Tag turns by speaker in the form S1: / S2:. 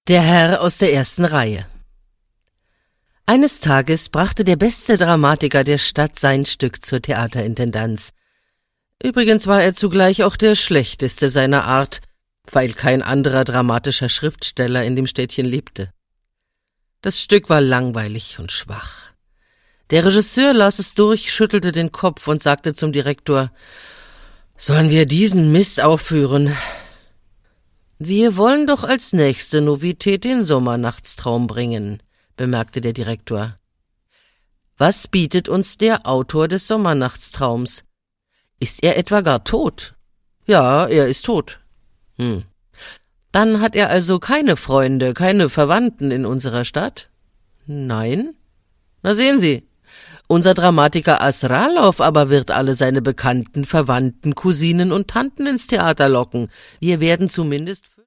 S1: Der Herr aus der ersten Reihe. Eines Tages brachte der beste Dramatiker der Stadt sein Stück zur Theaterintendanz. Übrigens war er zugleich auch der schlechteste seiner Art, weil kein anderer dramatischer Schriftsteller in dem Städtchen lebte. Das Stück war langweilig und schwach. Der Regisseur las es durch, schüttelte den Kopf und sagte zum Direktor: »Sollen wir diesen Mist aufführen?« »Wir wollen doch als nächste Novität den Sommernachtstraum bringen«, bemerkte der Direktor. »Was bietet uns der Autor des Sommernachtstraums? Ist er etwa gar tot?« »Ja, er ist tot.« »Dann hat er also keine Freunde, keine Verwandten in unserer Stadt?« »Nein.« »Na sehen Sie, unser Dramatiker Asralow aber wird alle seine Bekannten, Verwandten, Cousinen und Tanten ins Theater locken. Wir werden zumindest